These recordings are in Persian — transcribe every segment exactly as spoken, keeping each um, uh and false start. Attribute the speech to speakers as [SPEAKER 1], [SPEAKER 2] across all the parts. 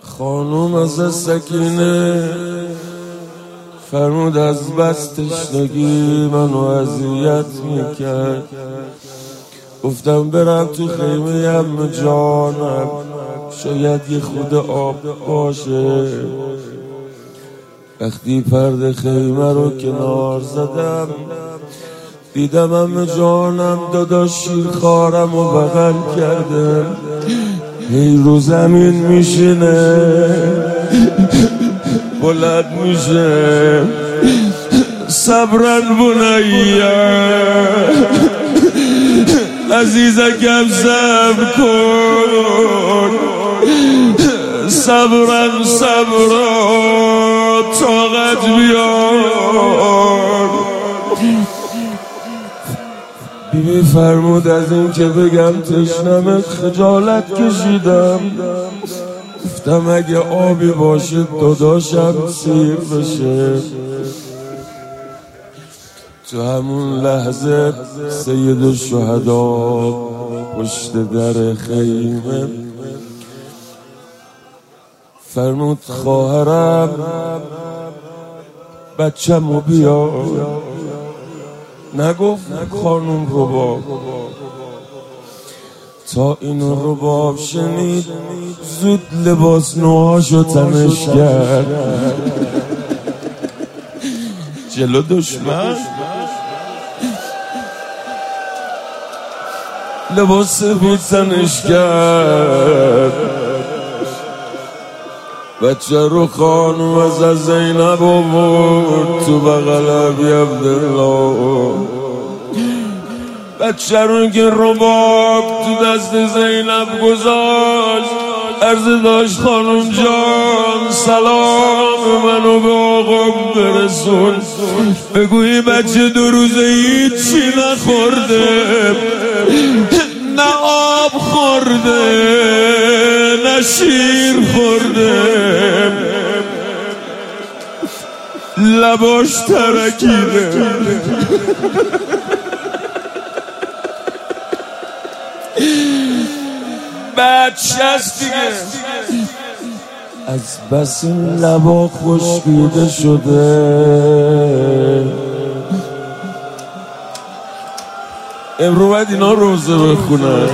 [SPEAKER 1] خانوم از سکینه فرمود از بس تشنگی منو اذیت میکرد. گفتم برم تو خیمه ام جانم، شاید یه خود آب باشه. وقتی پرده خیمه رو کنار زدم دیدم ام جانم داداش شیرخوارم و بغل کرده، هی رو زمین میشینه بلند میشه. صبرن بنیه عزیزکم صبر کن، صبرن صبرا طاقت بیار. بیبی فرمود از این که بگم تشنمه خجالت کشیدم. گفتم اگه آبی باشه داداشم سیر بشه. تو همون لحظه سید الشهدا پشت در خیمه فرمود خواهرم بچه‌مو بیار. نگفت خانوم رباب، تا اینو رباب شنید زود لباس نوهاشو تنش کرد. جلو دشمن لباس سفید تنش کرد. بچه رو خانوم از زینب آورد تو بغل ابی عبدالله. بچه رو که رباب تو دست زینب گذاشت عرض داشت خانوم جان سلام منو به آقام برسون، بگویی بچه دو روزه هیچی نخورده، نه آب خورده نه شیر خورده، لباش ترکیده. بچه است دیگه از بس این لبا خشکیده شده. امرو باید اینا روزه بخونن.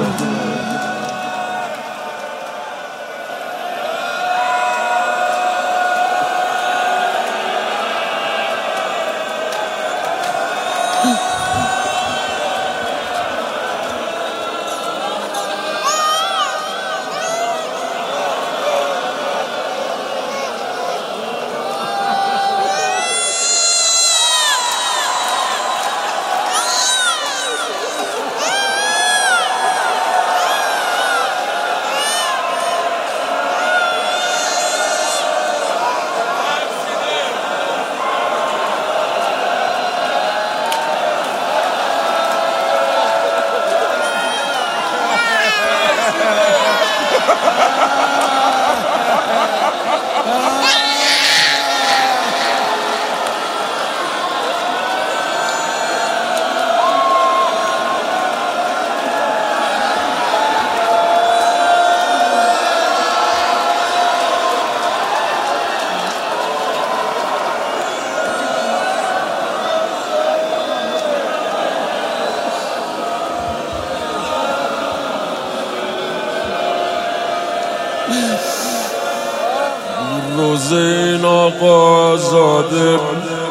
[SPEAKER 1] روزه این آقا زاده،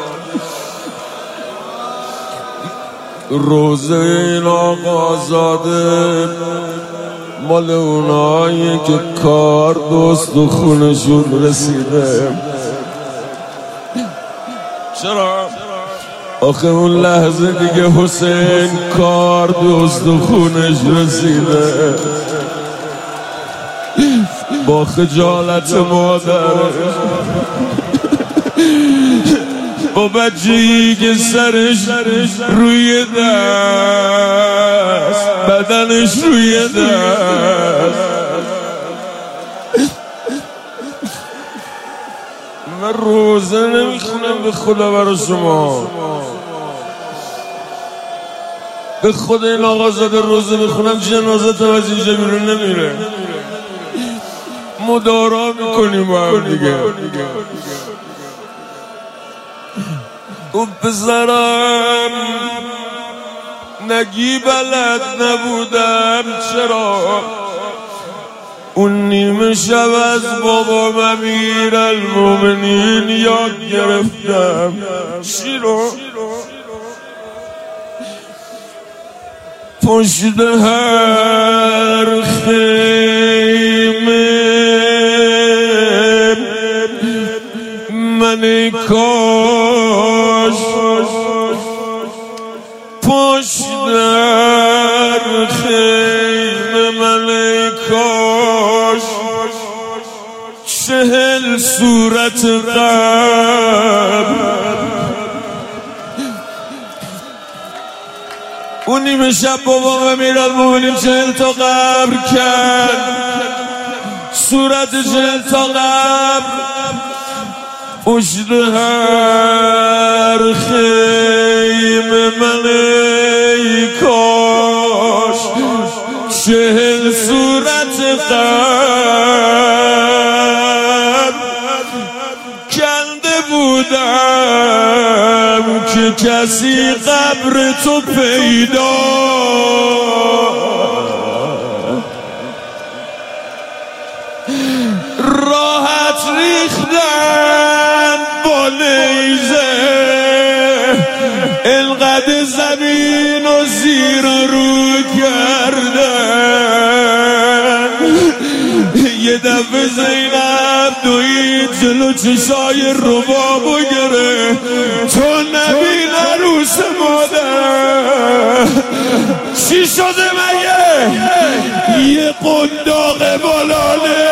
[SPEAKER 1] روزه این آقا زاده مال اونایی که کار دوست و خونشون رسیده. چرا؟ آخه اون لحظه دیگه حسین کار دوست و خونش رسیده. با خجالت مادرش با بچه‌ای که سرش روی دست بدنش روی دست. من روزه نمیخونم به خدا برای شما، به خدا این آقا زاده روزه بخونم جنازه تا از اینجا بیرون نمیره. مدارا میکنیم با هم دیگه. گفت پسرم نگی بلد نبودم چرا اون نیمه شب از بابام امیرالمومنین یاد گرفتم شیرو پشت هر خیمه من کاش پشت هر خیمه من کاش چهل صورت قبر اون نیمه شب بابام امیرالمومنین چهل تا قبر کرد صورت چهل تا قبر پشت هر خیمه من ای کاش چهل صورت قبر کنده بودم که کسی قبر تو پیدا راحت ریختن با نیزه انقدر زمین و زیر رو کردن یه دفعه زینب دوید جلو چشای ربابو گره تو نبین عروس مادر چی شده مگه یه قنداق بالانه